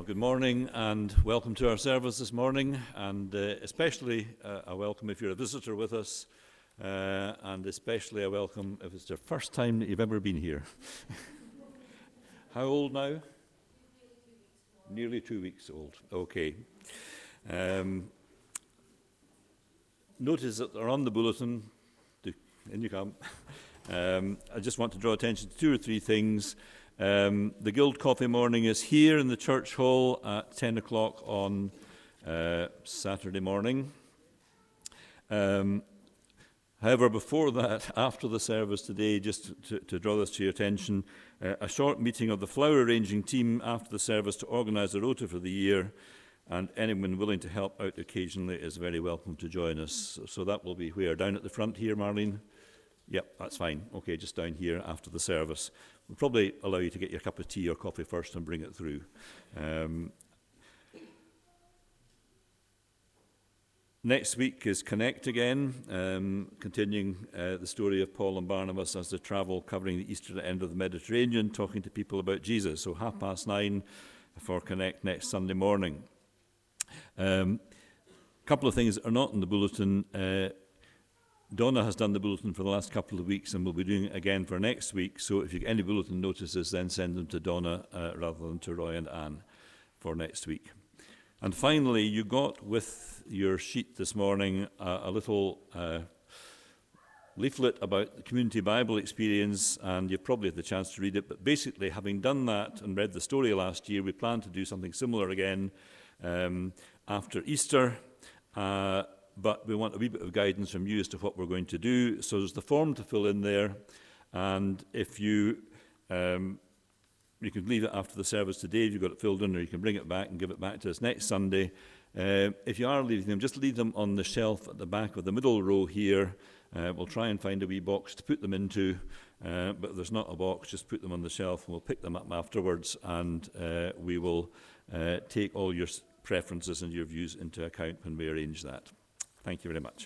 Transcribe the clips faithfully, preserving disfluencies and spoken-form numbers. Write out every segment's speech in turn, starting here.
Well, good morning and welcome to our service this morning, and uh, especially uh, a welcome if you're a visitor with us, uh, and especially a welcome if it's the first time that you've ever been here. How old now? Nearly two weeks old. Okay. Um, notice that they're on the bulletin. In you come. Um, I just want to draw attention to two or three things. Um, the Guild Coffee Morning is here in the church hall at ten o'clock on uh, Saturday morning. Um, however, before that, after the service today, just to, to draw this to your attention, uh, a short meeting of the flower arranging team after the service to organise the rota for the year, and anyone willing to help out occasionally is very welcome to join us. So, so that will be where? Down at the front here, Marlene? Yep, that's fine. Okay, just down here after the service. We'll probably allow you to get your cup of tea or coffee first and bring it through. Um, next week is Connect again, um, continuing uh, the story of Paul and Barnabas as they travel, covering the eastern end of the Mediterranean, talking to people about Jesus. So half past nine for Connect next Sunday morning. A um, couple of things that are not in the bulletin. Uh, Donna has done the bulletin for the last couple of weeks and will be doing it again for next week. So if you get any bulletin notices, then send them to Donna uh, rather than to Roy and Anne for next week. And finally, you got with your sheet this morning uh, a little uh, leaflet about the Community Bible Experience, and you've probably had the chance to read it. But basically, having done that and read the story last year, we plan to do something similar again um, after Easter. Uh, But we want a wee bit of guidance from you as to what we're going to do. So there's the form to fill in there. And if you, um, you can leave it after the service today if you've got it filled in, or you can bring it back and give it back to us next Sunday. Uh, if you are leaving them, just leave them on the shelf at the back of the middle row here. Uh, we'll try and find a wee box to put them into. Uh, but if there's not a box, just put them on the shelf and we'll pick them up afterwards. And uh, we will uh, take all your preferences and your views into account when we arrange that. Thank you very much.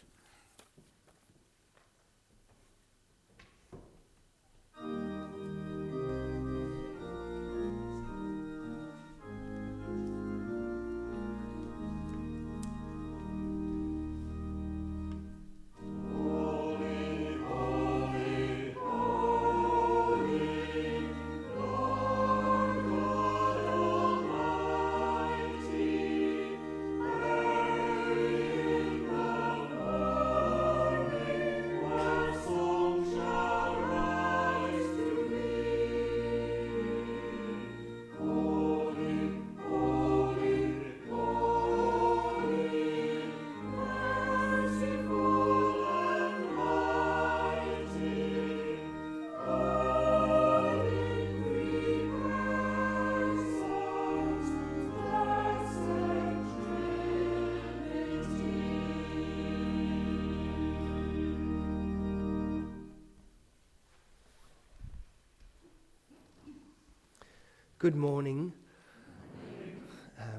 Good morning. Um,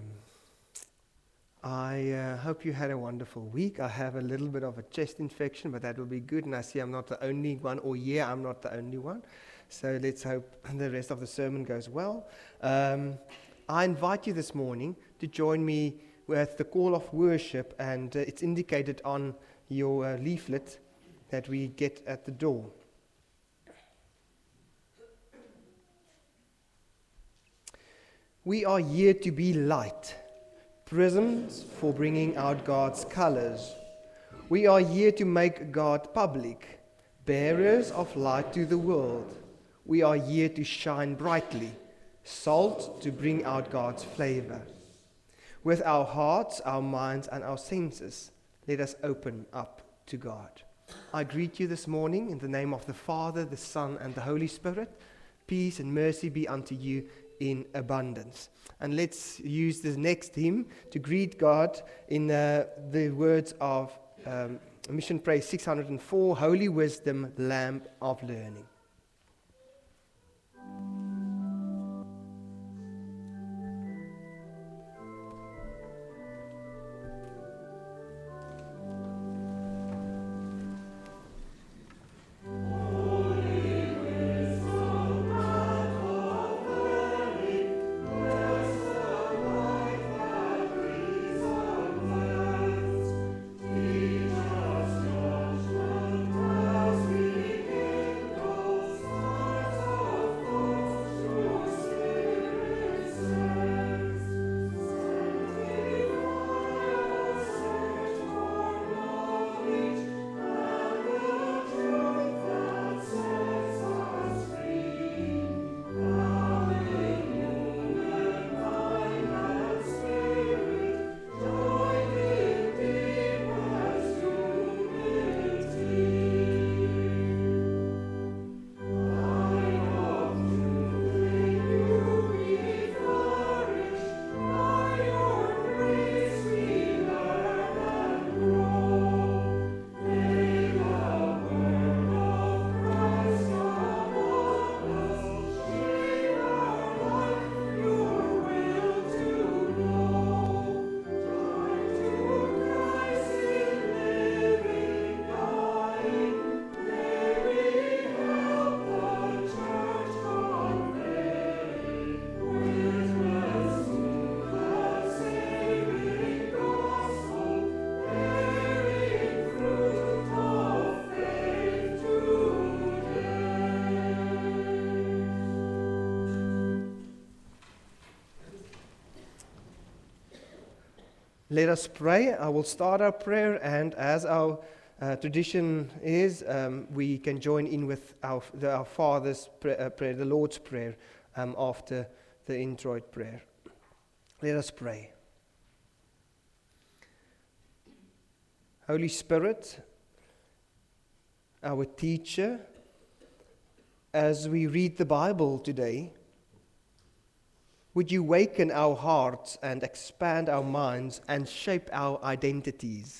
I uh, hope you had a wonderful week. I have a little bit of a chest infection, but that will be good. And I see I'm not the only one, or yeah, I'm not the only one. So let's hope the rest of the sermon goes well. Um, I invite you this morning to join me with the call of worship, and uh, it's indicated on your uh, leaflet that we get at the door. We are here to be light, prisms for bringing out God's colors. We are here to make God public, bearers of light to the world. We are here to shine brightly, salt to bring out God's flavor. With our hearts, our minds, and our senses, let us open up to God. I greet you this morning in the name of the Father, the Son, and the Holy Spirit. Peace and mercy be unto you in abundance. And let's use this next hymn to greet God in uh, the words of um, Mission Praise six hundred four, Holy Wisdom, Lamp of Learning. Holy wisdom, Let us pray. I will start our prayer, and as our uh, tradition is, um, we can join in with our, the, our Father's pray, uh, prayer, the Lord's Prayer, um, after the introit prayer. Let us pray. Holy Spirit, our teacher, as we read the Bible today, would you waken our hearts and expand our minds and shape our identities?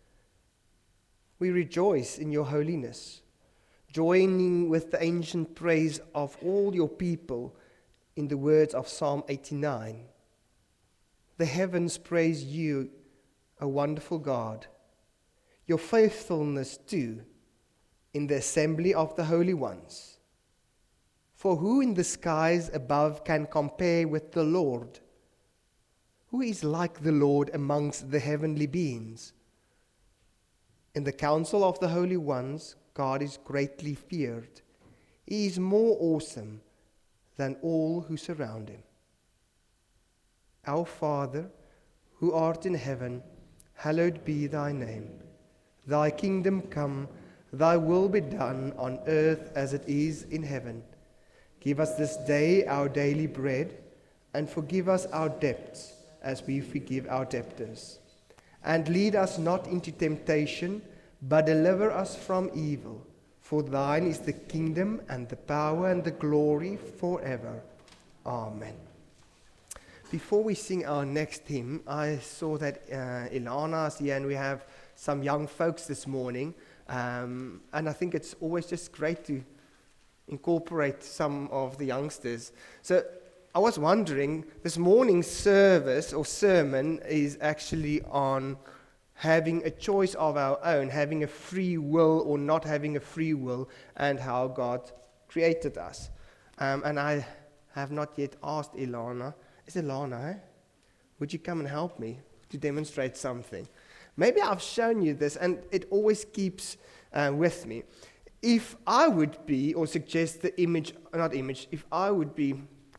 We rejoice in your holiness, joining with the ancient praise of all your people in the words of Psalm eighty-nine. The heavens praise you, O wonderful God, your faithfulness too in the assembly of the holy ones. For who in the skies above can compare with the Lord? Who is like the Lord amongst the heavenly beings? In the council of the holy ones, God is greatly feared. He is more awesome than all who surround him. Our Father, who art in heaven, hallowed be thy name. Thy kingdom come, thy will be done on earth as it is in heaven. Give us this day our daily bread, and forgive us our debts, as we forgive our debtors. And lead us not into temptation, but deliver us from evil. For thine is the kingdom, and the power, and the glory forever. Amen. Before we sing our next hymn, I saw that uh, Ilana is here, and we have some young folks this morning. Um, and I think it's always just great to incorporate some of the youngsters. So I was wondering, this morning's service or sermon is actually on having a choice of our own, having a free will or not having a free will, and how God created us. Um, and I have not yet asked Ilana, is Ilana, eh? Would you come and help me to demonstrate something? Maybe I've shown you this, and it always keeps uh, with me. If I would be, or suggest the image, not image, if I would be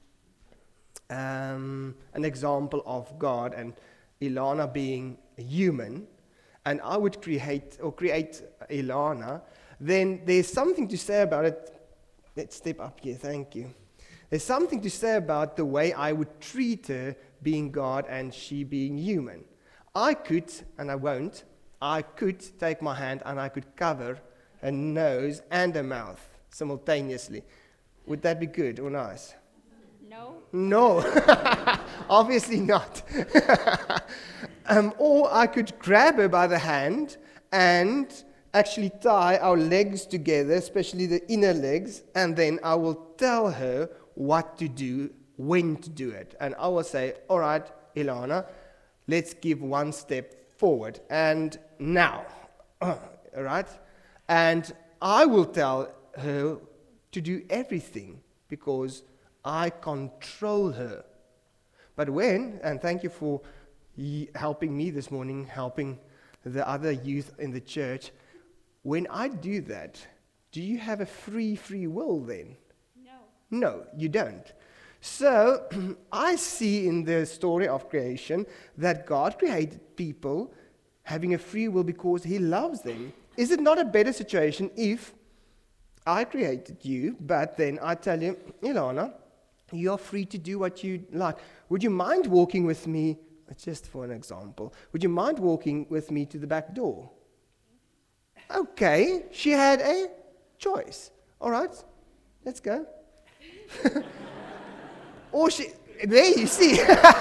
um, an example of God and Ilana being a human, and I would create or create Ilana, then there's something to say about it. Let's step up here, thank you. There's something to say about the way I would treat her being God and she being human. I could, and I won't, I could take my hand and I could cover a nose and a mouth simultaneously. Would that be good or nice? No. No, obviously not. um, or I could grab her by the hand and actually tie our legs together, especially the inner legs, and then I will tell her what to do, when to do it. And I will say, all right, Ilana, let's give one step forward. And now, all right? And I will tell her to do everything because I control her. But when, and thank you for helping me this morning, helping the other youth in the church, when I do that, do you have a free, free will then? No. No, you don't. So I see in the story of creation that God created people having a free will because he loves them. Is it not a better situation if I created you, but then I tell you, Ilana, you're free to do what you like. Would you mind walking with me, just for an example, would you mind walking with me to the back door? Okay, she had a choice. All right, let's go. Or she, there you see.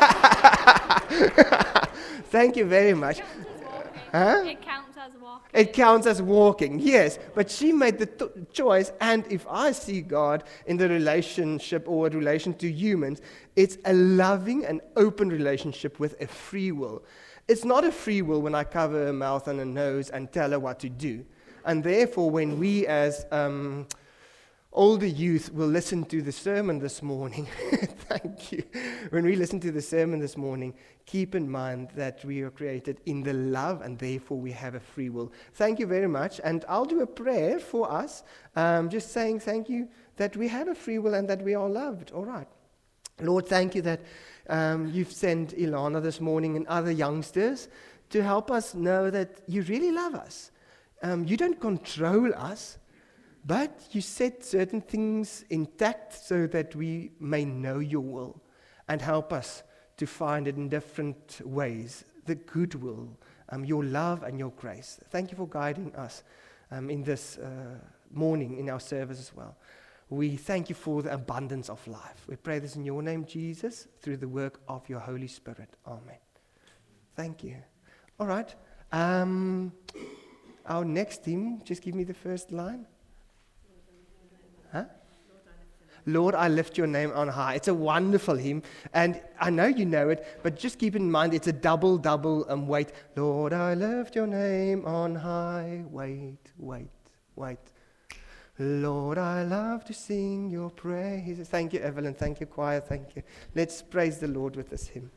Thank you very much. Huh? It counts as walking. It counts as walking, yes. But she made the t- choice, and if I see God in the relationship or a relation to humans, it's a loving and open relationship with a free will. It's not a free will when I cover her mouth and her nose and tell her what to do. And therefore, when we as um, older youth will listen to the sermon this morning, thank you. When we listen to the sermon this morning, keep in mind that we are created in the love and therefore we have a free will. Thank you very much. And I'll do a prayer for us, um, just saying thank you that we have a free will and that we are loved. All right. Lord, thank you that um, you've sent Ilana this morning and other youngsters to help us know that you really love us. Um, you don't control us, but you set certain things intact so that we may know your will and help us to find it in different ways, the good will, um, your love and your grace. Thank you for guiding us um, in this uh, morning in our service as well. We thank you for the abundance of life. We pray this in your name, Jesus, through the work of your Holy Spirit. Amen. Thank you. All right. Um, our next hymn, just give me the first line. Huh? Lord, I lift your name on high. It's a wonderful hymn, and I know you know it, but just keep in mind it's a double, double um, wait. Lord, I lift your name on high. Wait, wait, wait. Lord, I love to sing your praise. Thank you, Evelyn. Thank you, choir. Thank you. Let's praise the Lord with this hymn.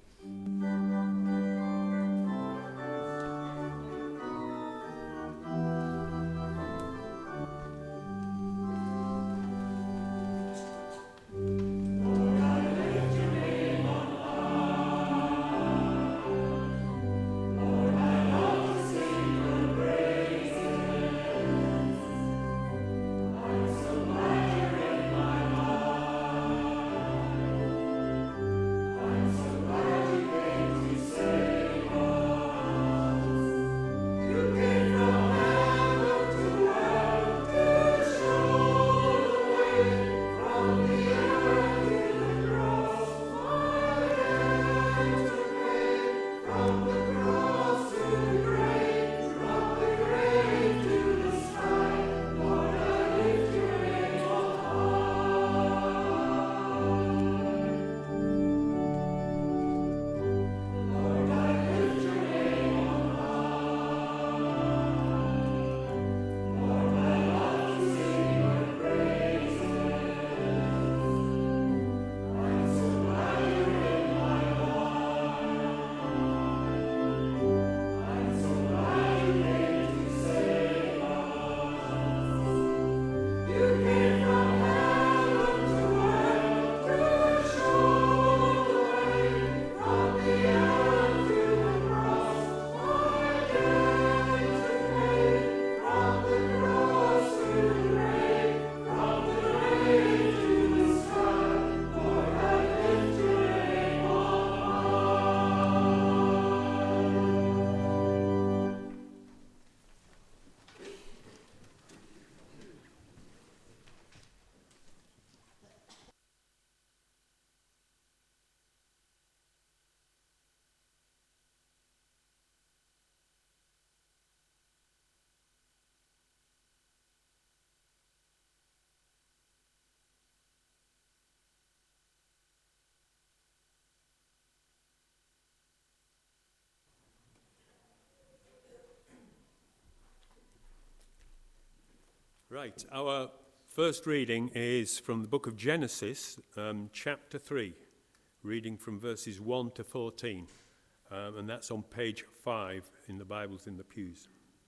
Right, our first reading is from the book of Genesis, um, chapter three, reading from verses one to fourteen, um, and that's on page five in the Bibles in the pews.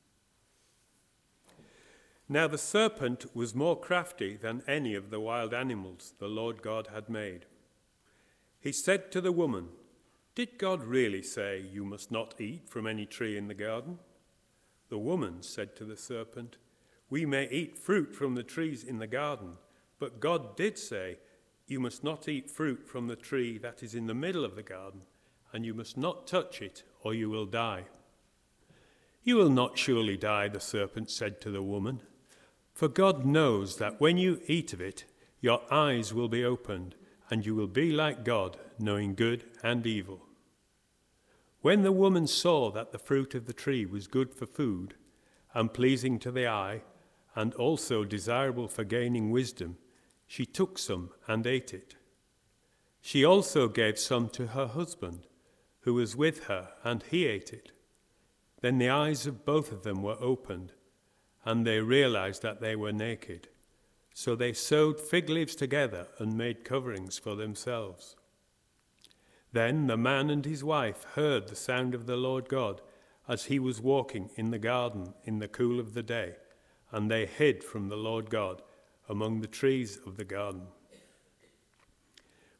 Now the serpent was more crafty than any of the wild animals the Lord God had made. He said to the woman, "Did God really say you must not eat from any tree in the garden?" The woman said to the serpent, "We may eat fruit from the trees in the garden, but God did say, you must not eat fruit from the tree that is in the middle of the garden, and you must not touch it, or you will die." "You will not surely die," the serpent said to the woman, "for God knows that when you eat of it, your eyes will be opened, and you will be like God, knowing good and evil." When the woman saw that the fruit of the tree was good for food, and pleasing to the eye, and also desirable for gaining wisdom, she took some and ate it. She also gave some to her husband, who was with her, and he ate it. Then the eyes of both of them were opened, and they realized that they were naked. So they sewed fig leaves together and made coverings for themselves. Then the man and his wife heard the sound of the Lord God as he was walking in the garden in the cool of the day, and they hid from the Lord God among the trees of the garden.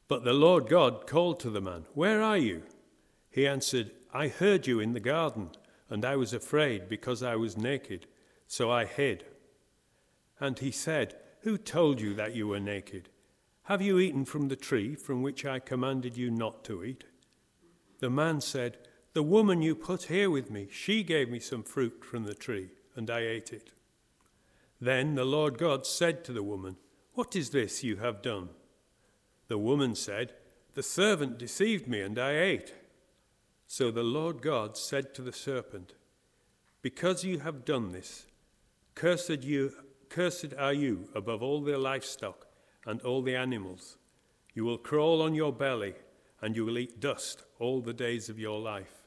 But the Lord God called to the man, "Where are you?" He answered, "I heard you in the garden, and I was afraid because I was naked, so I hid." And he said, "Who told you that you were naked? Have you eaten from the tree from which I commanded you not to eat?" The man said, "The woman you put here with me, she gave me some fruit from the tree, and I ate it." Then the Lord God said to the woman, "What is this you have done?" The woman said, "The servant deceived me, and I ate." So the Lord God said to the serpent, "Because you have done this, cursed you, cursed are you above all the livestock and all the animals. You will crawl on your belly, and you will eat dust all the days of your life."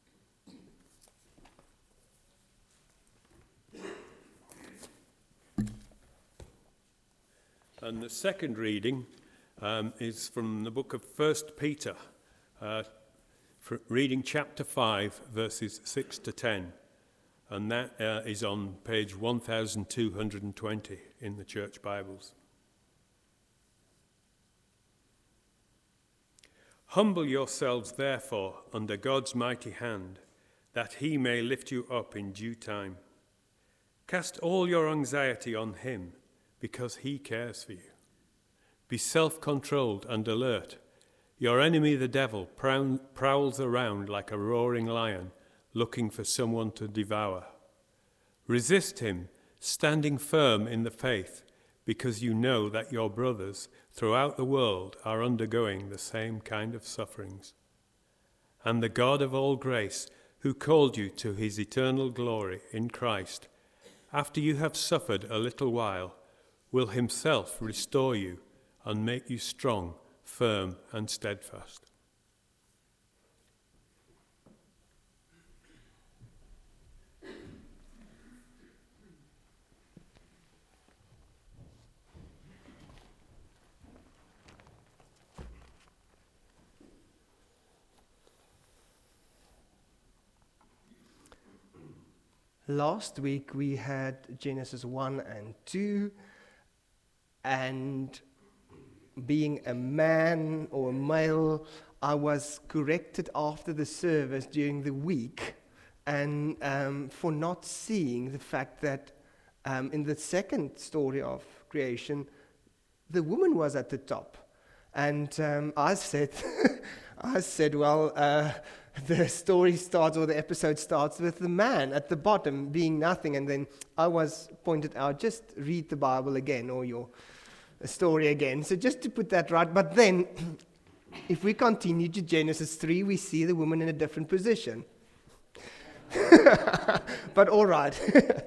And the second reading um, is from the book of First Peter, uh, for reading chapter five, verses six to ten. And that uh, is on page one thousand two hundred twenty in the Church Bibles. "Humble yourselves, therefore, under God's mighty hand, that he may lift you up in due time. Cast all your anxiety on him, because he cares for you. Be self-controlled and alert. Your enemy, the devil, prowls around like a roaring lion, looking for someone to devour. Resist him, standing firm in the faith, because you know that your brothers throughout the world are undergoing the same kind of sufferings. And the God of all grace, who called you to his eternal glory in Christ, after you have suffered a little while, will himself restore you and make you strong, firm, and steadfast." Last week we had Genesis one and two, and being a man or a male, I was corrected after the service during the week, and um, for not seeing the fact that um, in the second story of creation, the woman was at the top. And um, I said, I said, well, uh, the story starts, or the episode starts with the man at the bottom being nothing. And then I was pointed out, just read the Bible again, or your story again. So just to put that right. But then, if we continue to Genesis three, we see the woman in a different position. But all right.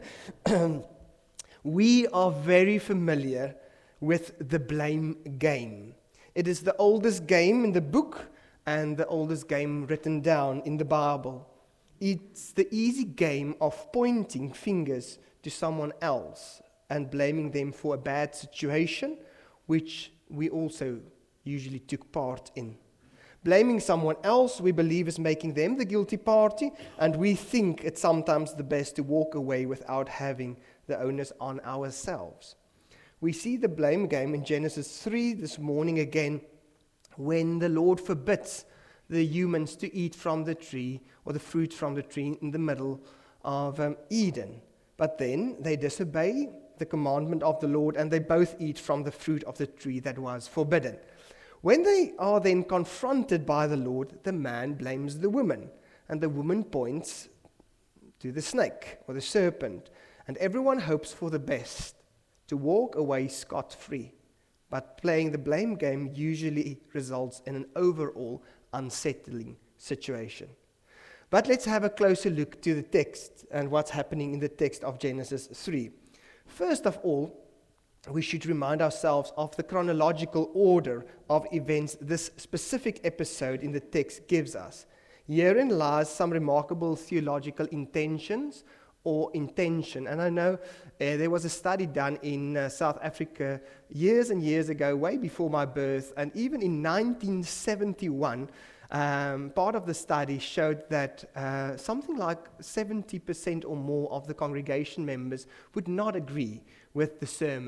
We are very familiar with the blame game. It is the oldest game in the book and the oldest game written down in the Bible. It's the easy game of pointing fingers to someone else and blaming them for a bad situation, which we also usually took part in. Blaming someone else, we believe, is making them the guilty party, and we think it's sometimes the best to walk away without having the onus on ourselves. We see the blame game in Genesis three this morning again, when the Lord forbids the humans to eat from the tree, or the fruit from the tree in the middle of um, Eden. But then they disobey the commandment of the Lord, and they both eat from the fruit of the tree that was forbidden. When they are then confronted by the Lord, the man blames the woman, and the woman points to the snake or the serpent, and everyone hopes for the best, to walk away scot-free. But playing the blame game usually results in an overall unsettling situation. But let's have a closer look to the text and what's happening in the text of Genesis three. First of all, we should remind ourselves of the chronological order of events this specific episode in the text gives us. Herein lies some remarkable theological intentions or intention. And I know uh, there was a study done in uh, South Africa years and years ago, way before my birth, and even in nineteen seventy-one, um, part of the study showed that uh, something like seventy percent or more of the congregation members would not agree with the sermon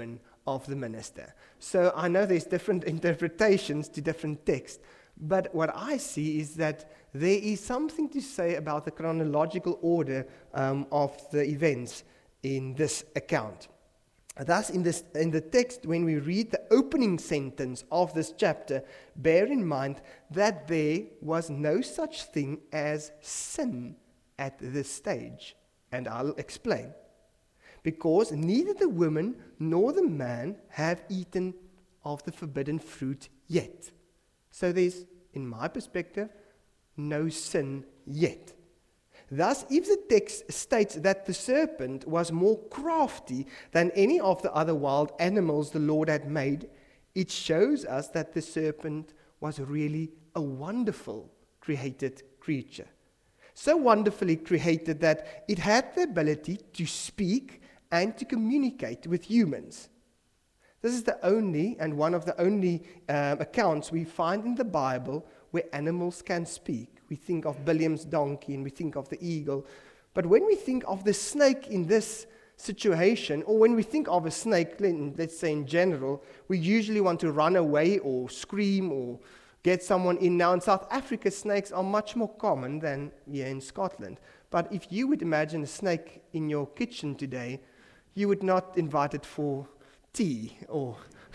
of the minister. So I know there's different interpretations to different texts, but what I see is that there is something to say about the chronological order um, of the events in this account. Thus, in, this, in the text, when we read the opening sentence of this chapter, bear in mind that there was no such thing as sin at this stage. And I'll explain. Because neither the woman nor the man have eaten of the forbidden fruit yet. So there's, in my perspective, no sin yet. Thus, if the text states that the serpent was more crafty than any of the other wild animals the Lord had made, it shows us that the serpent was really a wonderful created creature. So wonderfully created that it had the ability to speak and to communicate with humans. This is the only and one of the only um, accounts we find in the Bible where animals can speak. We think of Bileam's donkey and we think of the eagle. But when we think of the snake in this situation, or when we think of a snake, let's say in general, we usually want to run away or scream or get someone in. Now in South Africa, snakes are much more common than here in Scotland. But if you would imagine a snake in your kitchen today, you would not invite it for tea or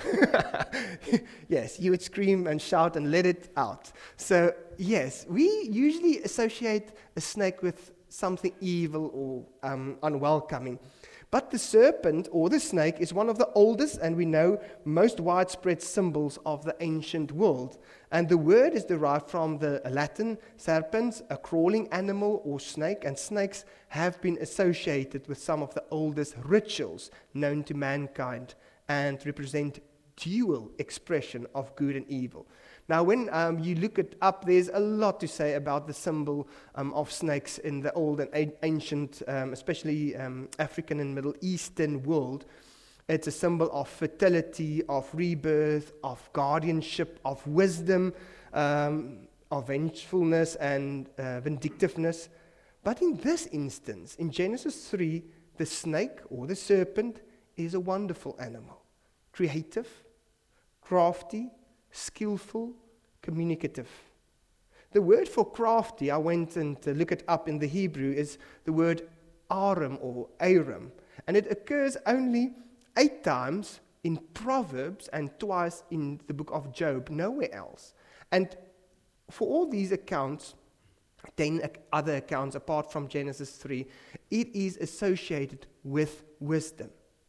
yes, you would scream and shout and let it out. So yes, we usually associate a snake with something evil or um, unwelcoming. But the serpent or the snake is one of the oldest and we know most widespread symbols of the ancient world. And the word is derived from the Latin serpens, a crawling animal or snake, and snakes have been associated with some of the oldest rituals known to mankind and represent dual expression of good and evil. Now, when um, you look it up, there's a lot to say about the symbol um, of snakes in the old and a- ancient, um, especially um, African and Middle Eastern world. It's a symbol of fertility, of rebirth, of guardianship, of wisdom, um, of vengefulness and uh, vindictiveness. But in this instance, in Genesis three, the snake or the serpent is a wonderful animal, creative, crafty, skillful, communicative. The word for crafty, I went and uh, looked it up in the Hebrew, is the word aram or aram. And it occurs only eight times in Proverbs and twice in the book of Job, nowhere else. And for all these accounts, ten other accounts apart from Genesis three, it is associated with wisdom.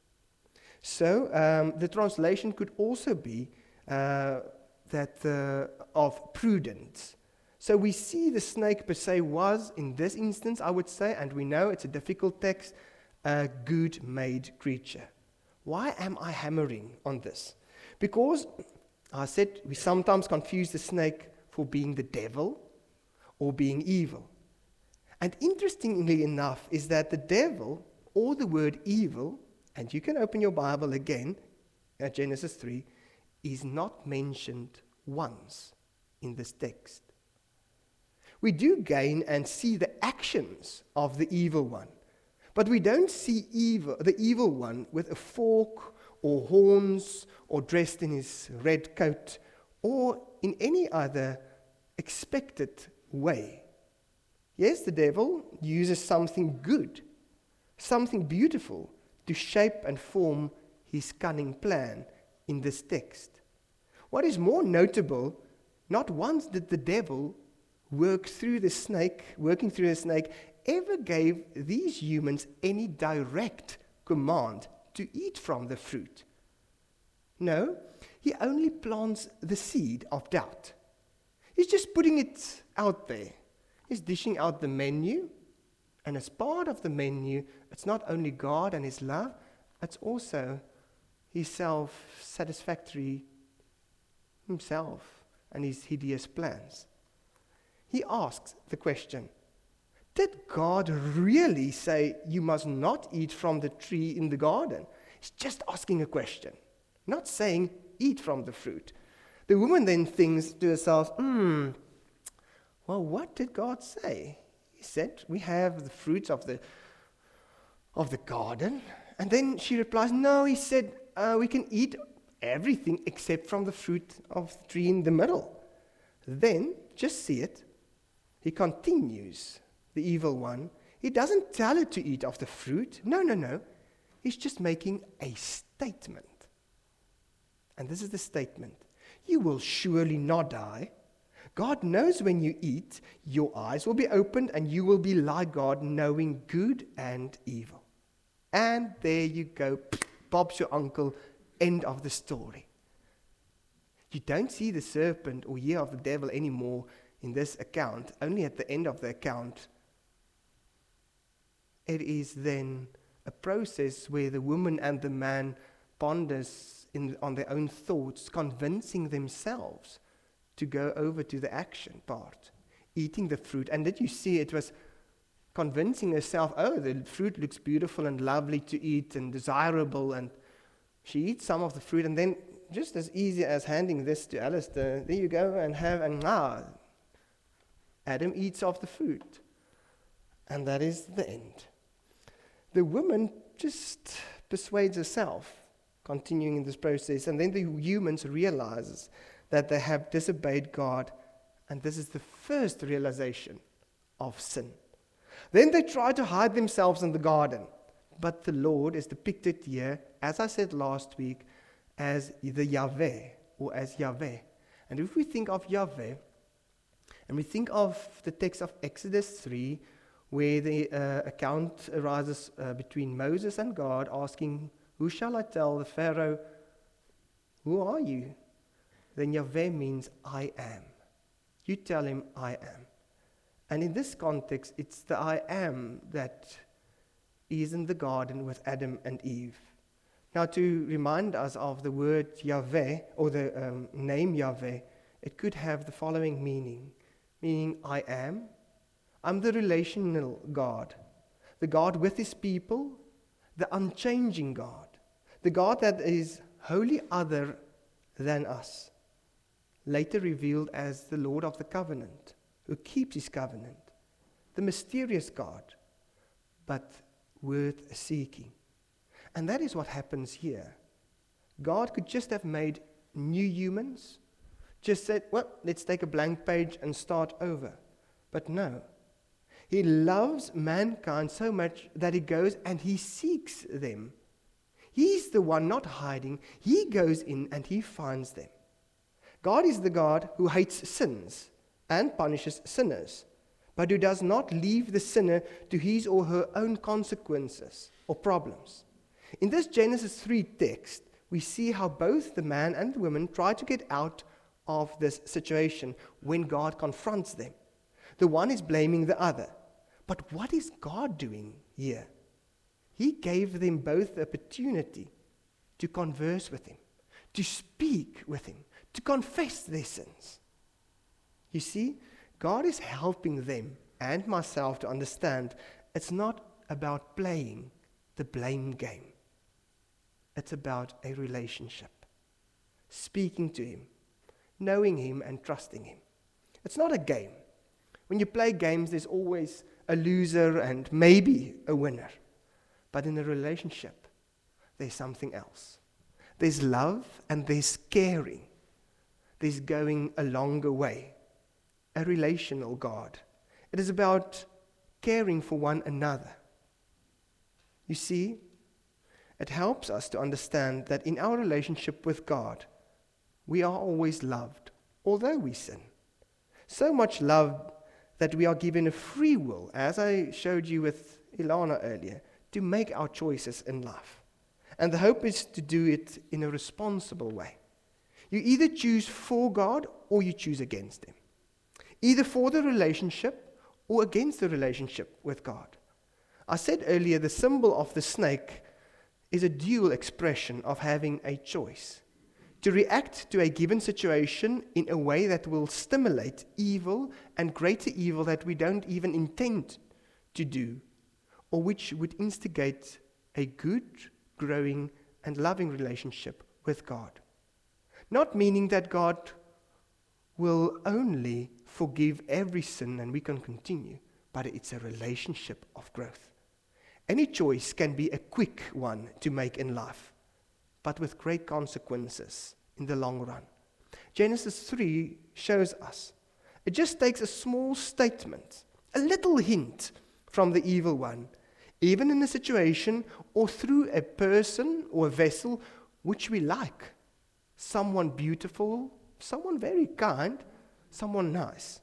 So um, the translation could also be uh, that uh, of prudence. So we see the snake per se was, in this instance, I would say, and we know it's a difficult text, a good-made creature. Why am I hammering on this? Because I said we sometimes confuse the snake for being the devil or being evil. And interestingly enough is that the devil, or the word evil, and you can open your Bible again at Genesis three, is not mentioned once in this text. We do gain and see the actions of the evil one, but we don't see evil, the evil one with a fork or horns or dressed in his red coat or in any other expected way. Yes, the devil uses something good, something beautiful to shape and form his cunning plan in this text. What is more notable, not once did the devil work through the snake, working through the snake, ever gave these humans any direct command to eat from the fruit. No, he only plants the seed of doubt. He's just putting it out there. He's dishing out the menu, and as part of the menu, it's not only God and his love, it's also his self-satisfactory himself and his hideous plans. He asks the question, did God really say you must not eat from the tree in the garden? He's just asking a question, not saying eat from the fruit. The woman then thinks to herself, hmm, well, what did God say? He said, we have the fruits of the of the garden. And then she replies, no, he said, uh, we can eat everything except from the fruit of the tree in the middle. Then, just see it. He continues, the evil one. He doesn't tell her to eat of the fruit. No, no, no. He's just making a statement. And this is the statement. You will surely not die. God knows when you eat, your eyes will be opened and you will be like God, knowing good and evil. And there you go. Bob's your uncle. End of the story. You don't see the serpent or hear of the devil anymore in this account. Only at the end of the account. It is then a process where the woman and the man ponders in, on their own thoughts, convincing themselves to go over to the action part, eating the fruit. And did you see it was convincing herself, oh, the fruit looks beautiful and lovely to eat and desirable, and she eats some of the fruit, and then just as easy as handing this to Alistair, there you go, and have, and ah, Adam eats of the fruit. And that is the end. The woman just persuades herself, continuing in this process, and then the humans realizes that they have disobeyed God, and this is the first realization of sin. Then they try to hide themselves in the garden, but the Lord is depicted here, as I said last week, as the Yahweh, or as Yahweh. And if we think of Yahweh, and we think of the text of Exodus three, where the uh, account arises uh, between Moses and God, asking, who shall I tell the Pharaoh, who are you? Then Yahweh means I am. You tell him I am. And in this context, it's the I am that is in the garden with Adam and Eve. Now, to remind us of the word Yahweh, or the um, name Yahweh, it could have the following meaning. Meaning, I am. I'm the relational God. The God with his people. The unchanging God. The God that is wholly other than us. Later revealed as the Lord of the covenant, who keeps his covenant. The mysterious God, but worth seeking. And that is what happens here. God could just have made new humans, just said, well, let's take a blank page and start over. But no. He loves mankind so much that he goes and he seeks them. He's the one not hiding. He goes in and he finds them. God is the God who hates sins and punishes sinners, but who does not leave the sinner to his or her own consequences or problems. In this Genesis three text, we see how both the man and the woman try to get out of this situation when God confronts them. The one is blaming the other. But what is God doing here? He gave them both the opportunity to converse with him, to speak with him, to confess their sins. You see, God is helping them and myself to understand it's not about playing the blame game. It's about a relationship. Speaking to him, knowing him and trusting him. It's not a game. When you play games, there's always a loser and maybe a winner. But in a relationship, there's something else. There's love and there's caring. There's going a longer way. A relational God. It is about caring for one another. You see, it helps us to understand that in our relationship with God, we are always loved, although we sin. So much love that we are given a free will, as I showed you with Ilana earlier, to make our choices in life. And the hope is to do it in a responsible way. You either choose for God or you choose against him. Either for the relationship or against the relationship with God. I said earlier the symbol of the snake is a dual expression of having a choice. To react to a given situation in a way that will stimulate evil and greater evil that we don't even intend to do, or which would instigate a good, growing, and loving relationship with God. Not meaning that God will only forgive every sin and we can continue, but it's a relationship of growth. Any choice can be a quick one to make in life. but with great consequences in the long run. Genesis three shows us. It just takes a small statement, a little hint from the evil one, even in a situation or through a person or a vessel which we like. Someone beautiful, someone very kind, someone nice.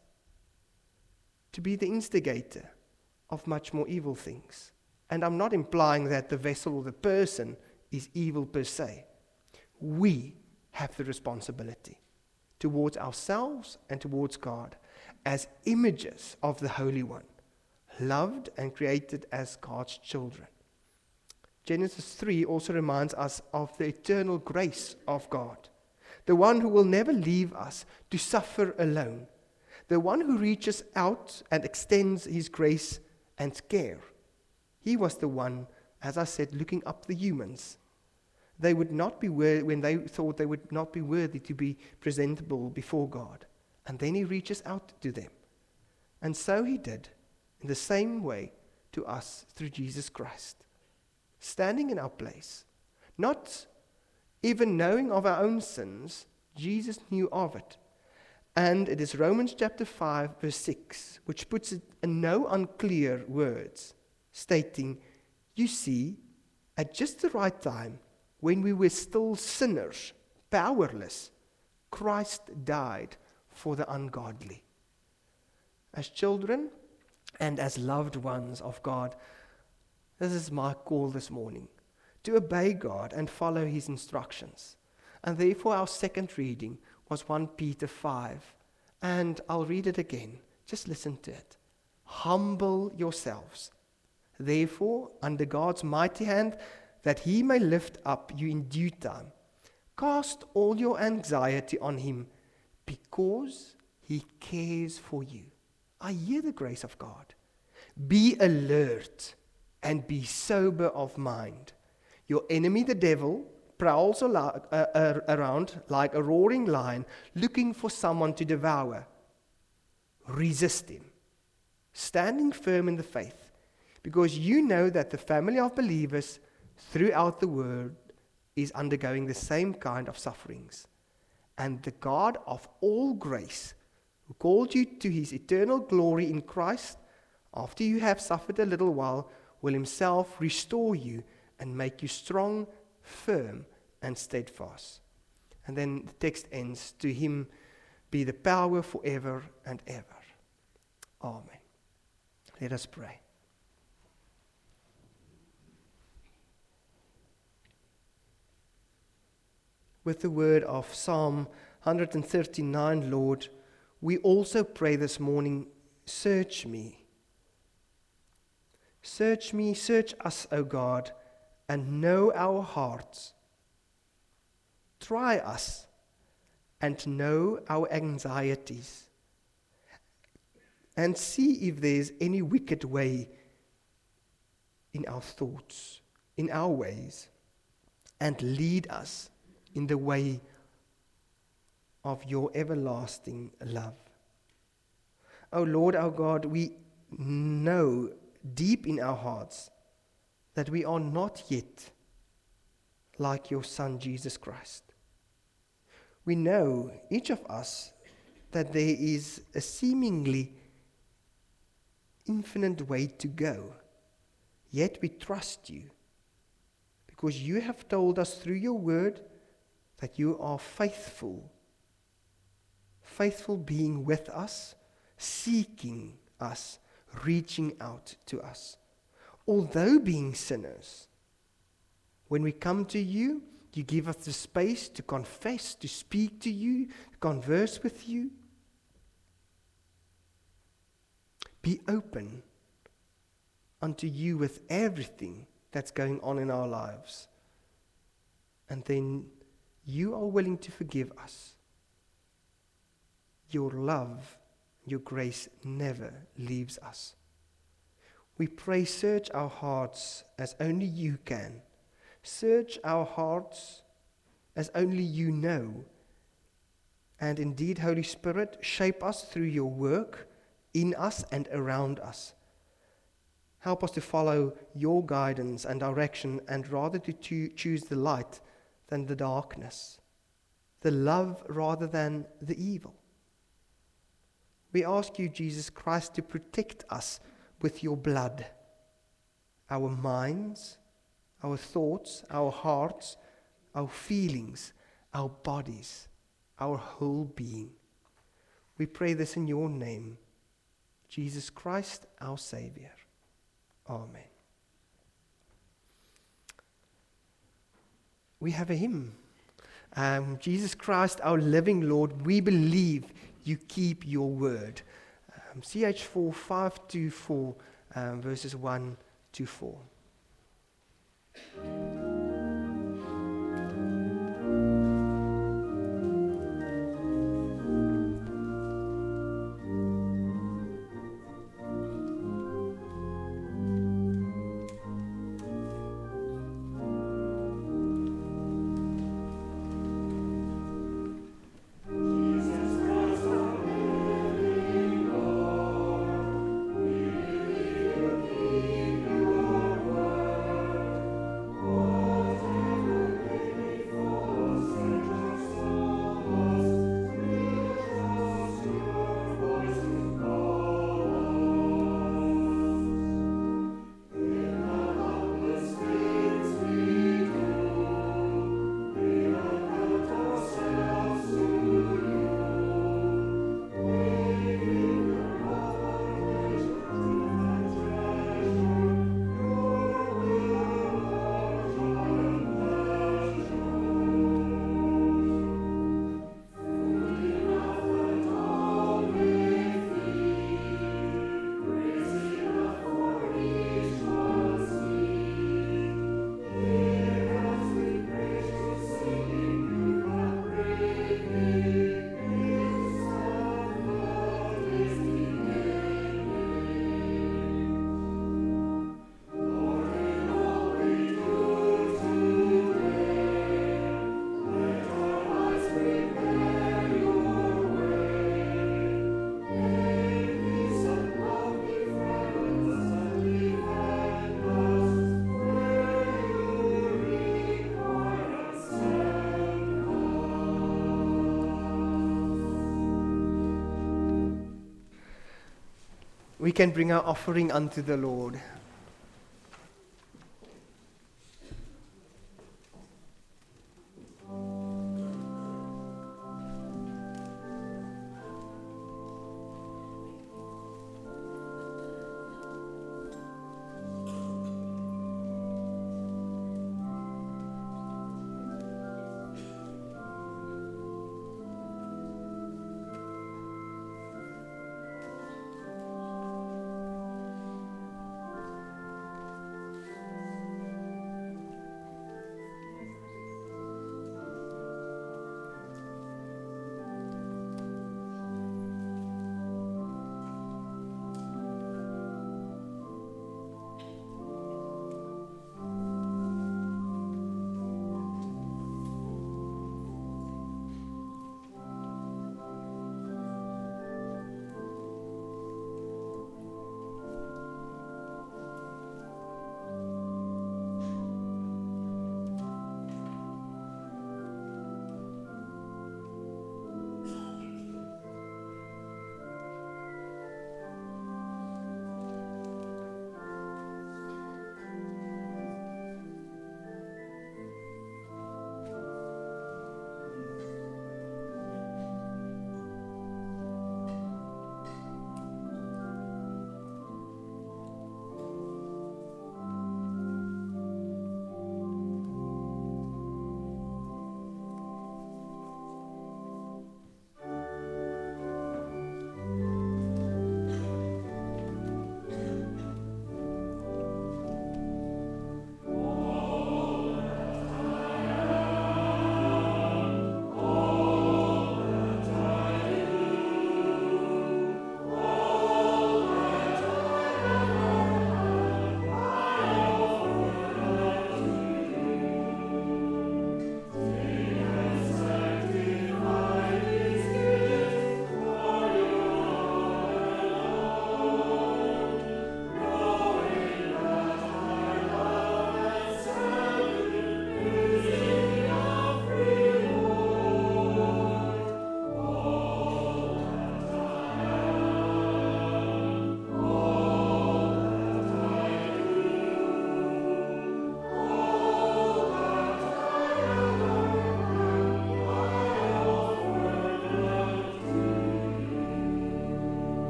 To be the instigator of much more evil things. And I'm not implying that the vessel or the person is evil per se. We have the responsibility towards ourselves and towards God as images of the Holy One, loved and created as God's children. Genesis three also reminds us of the eternal grace of God, the one who will never leave us to suffer alone, the one who reaches out and extends his grace and care. He was the one, as I said, looking up the humans. They would not be worthy, when they thought they would not be worthy to be presentable before God. And then he reaches out to them. And so he did, in the same way, to us through Jesus Christ. Standing in our place, not even knowing of our own sins, Jesus knew of it. And it is Romans chapter five, verse six, which puts it in no unclear words, stating, you see, at just the right time, when we were still sinners, powerless, Christ died for the ungodly. As children and as loved ones of God, this is my call this morning, to obey God and follow his instructions. And therefore our second reading was First Peter five. And I'll read it again. Just listen to it. Humble yourselves, therefore, under God's mighty hand, that he may lift up you in due time. Cast all your anxiety on him, because he cares for you. I hear the grace of God. Be alert and be sober of mind. Your enemy, the devil, prowls al- uh, uh, around like a roaring lion, looking for someone to devour. Resist him, standing firm in the faith, because you know that the family of believers throughout the world is undergoing the same kind of sufferings. And the God of all grace, who called you to his eternal glory in Christ, after you have suffered a little while, will himself restore you and make you strong, firm, and steadfast. And then the text ends, to him be the power forever and ever. Amen. Let us pray. With the word of Psalm one thirty-nine, Lord, we also pray this morning, search me. Search me, search us, O God, and know our hearts. Try us and know our anxieties, and see if there's any wicked way in our thoughts, in our ways, and lead us in the way of your everlasting love. O Lord, our God, we know deep in our hearts that we are not yet like your Son, Jesus Christ. We know, each of us, that there is a seemingly infinite way to go. Yet we trust you, because you have told us through your word that you are faithful, faithful being with us, seeking us, reaching out to us. Although being sinners, when we come to you, you give us the space to confess, to speak to you, to converse with you. Be open unto you with everything that's going on in our lives. And then you are willing to forgive us. Your love, your grace never leaves us. We pray, search our hearts as only you can. Search our hearts as only you know. And indeed, Holy Spirit, shape us through your work in us and around us. Help us to follow your guidance and direction, and rather to cho- choose the light than the darkness, the love rather than the evil. We ask you, Jesus Christ, to protect us with your blood, our minds, our thoughts, our hearts, our feelings, our bodies, our whole being. We pray this in your name, Jesus Christ, our Savior. Amen. We have a hymn. Um, Jesus Christ, our living Lord, we believe you keep your word. Um, C H four five two four, um, verses one to four. We can bring our offering unto the Lord.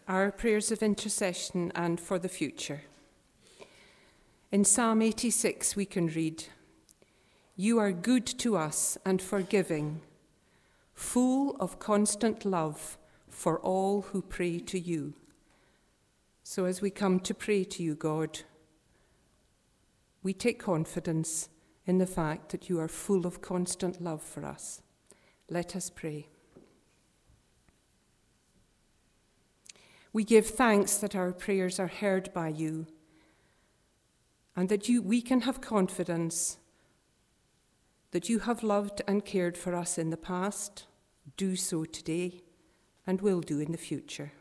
our prayers of intercession and for the future. In Psalm eighty-six we can read, "You are good to us and forgiving, full of constant love for all who pray to you." So as we come to pray to you, God, we take confidence in the fact that you are full of constant love for us. Let us pray. We give thanks that our prayers are heard by you, and that you, we can have confidence that you have loved and cared for us in the past, do so today, and will do in the future.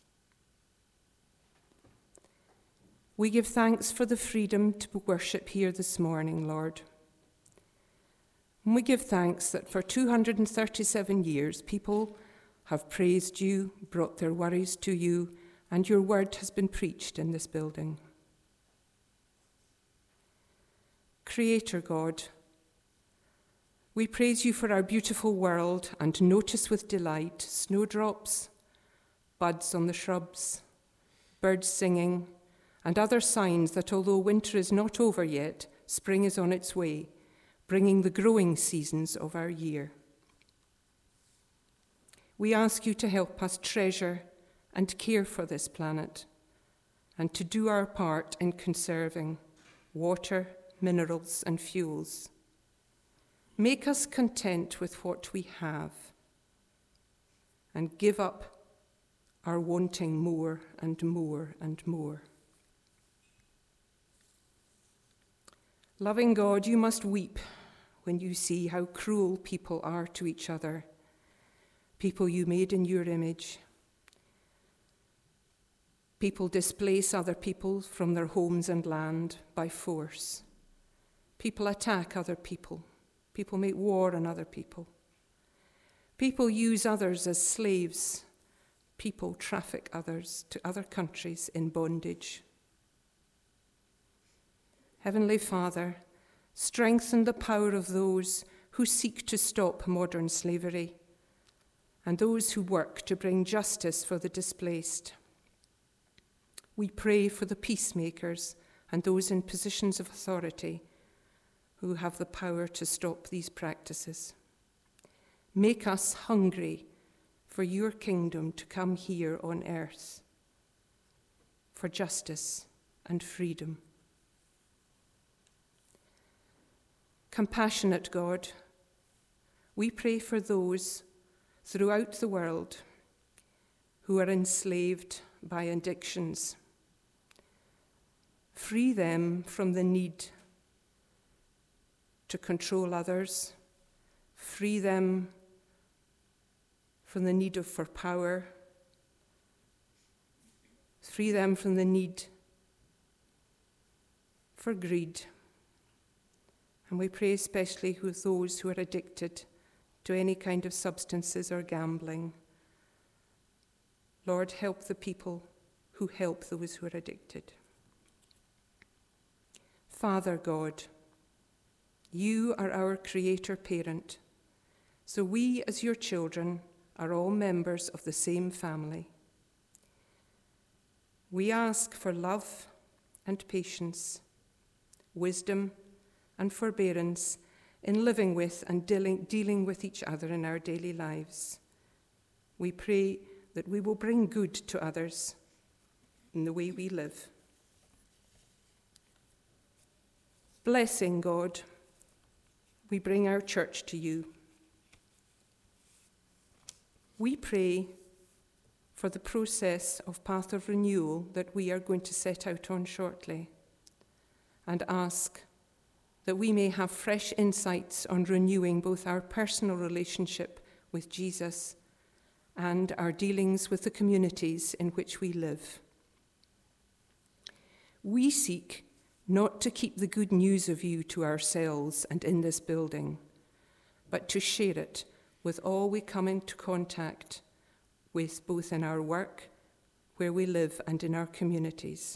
We give thanks for the freedom to worship here this morning, Lord. And we give thanks that for two hundred thirty-seven years, people have praised you, brought their worries to you, and your word has been preached in this building. Creator God, we praise you for our beautiful world and notice with delight snowdrops, buds on the shrubs, birds singing, and other signs that although winter is not over yet, spring is on its way, bringing the growing seasons of our year. We ask you to help us treasure and care for this planet, and to do our part in conserving water, minerals, and fuels. Make us content with what we have, and give up our wanting more and more and more. Loving God, you must weep when you see how cruel people are to each other, people you made in your image. People displace other people from their homes and land by force. People attack other people. People make war on other people. People use others as slaves. People traffic others to other countries in bondage. Heavenly Father, strengthen the power of those who seek to stop modern slavery and those who work to bring justice for the displaced. We pray for the peacemakers and those in positions of authority who have the power to stop these practices. Make us hungry for your kingdom to come here on earth, for justice and freedom. Compassionate God, we pray for those throughout the world who are enslaved by addictions. Free them from the need to control others. Free them from the need of, for power. Free them from the need for greed. And we pray especially with those who are addicted to any kind of substances or gambling. Lord, help the people who help those who are addicted. Father God, you are our creator parent, so we as your children are all members of the same family. We ask for love and patience, wisdom and forbearance in living with and dealing, dealing with each other in our daily lives. We pray that we will bring good to others in the way we live. Blessing God, we bring our church to you. We pray for the process of Path of Renewal that we are going to set out on shortly, and ask that we may have fresh insights on renewing both our personal relationship with Jesus and our dealings with the communities in which we live. We seek not to keep the good news of you to ourselves and in this building, but to share it with all we come into contact with, both in our work, where we live, and in our communities.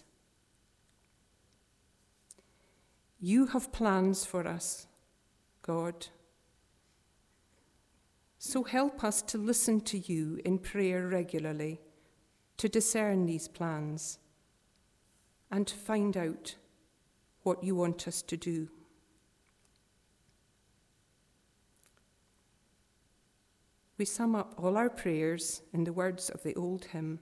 You have plans for us, God. So help us to listen to you in prayer regularly, to discern these plans and to find out what you want us to do. We sum up all our prayers in the words of the old hymn.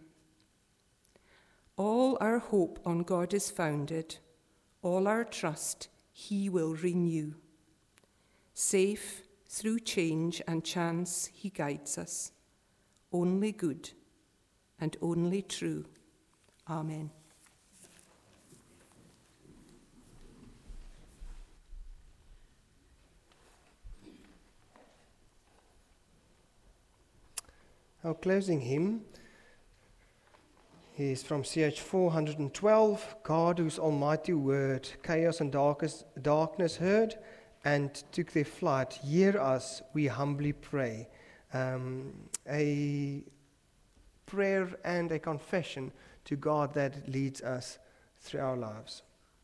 All our hope on God is founded, all our trust he will renew. Safe through change and chance he guides us, only good and only true. Amen. Our closing hymn is from C H four hundred twelve, God whose almighty word chaos and darkest, darkness heard and took their flight, hear us, we humbly pray. Um, a prayer and a confession to God that leads us through our lives.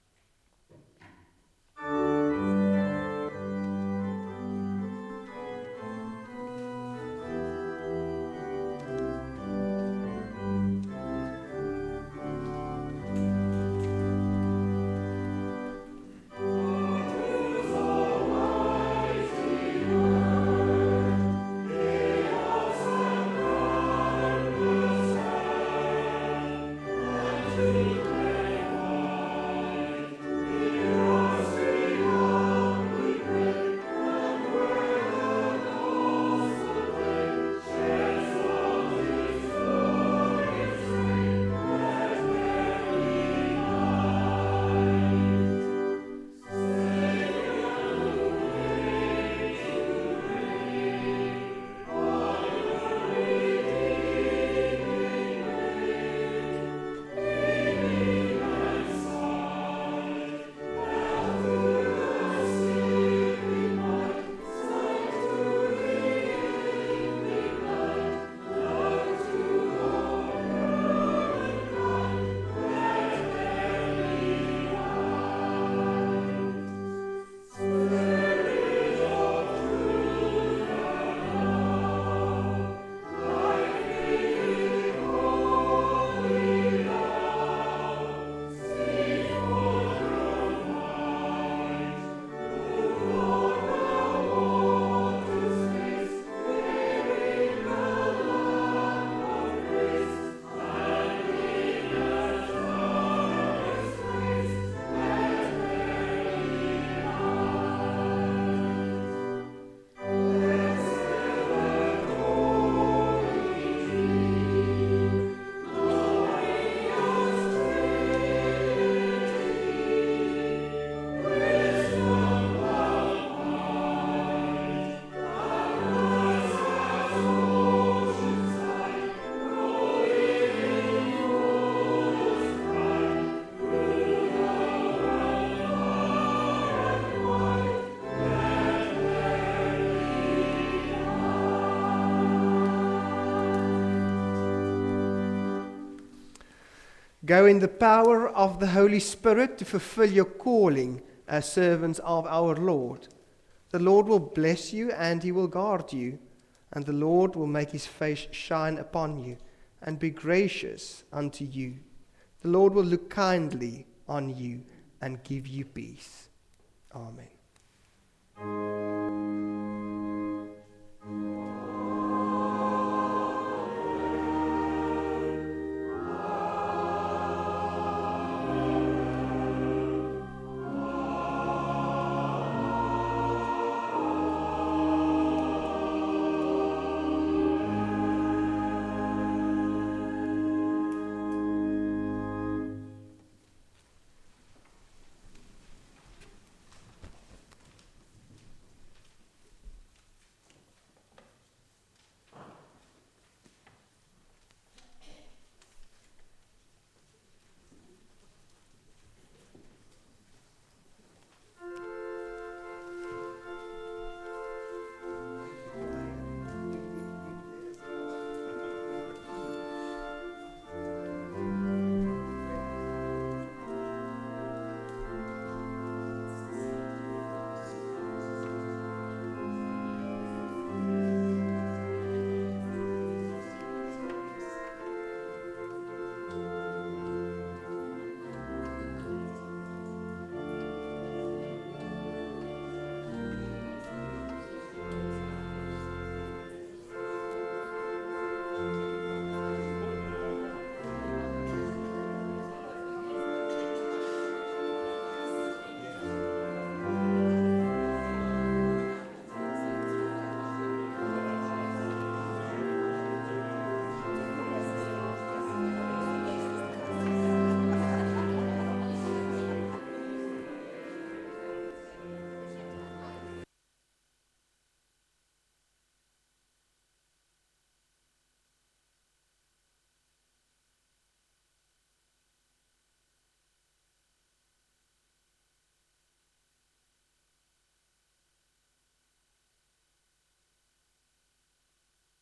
Go in the power of the Holy Spirit to fulfill your calling as servants of our Lord. The Lord will bless you and he will guard you, and the Lord will make his face shine upon you and be gracious unto you. The Lord will look kindly on you and give you peace. Amen.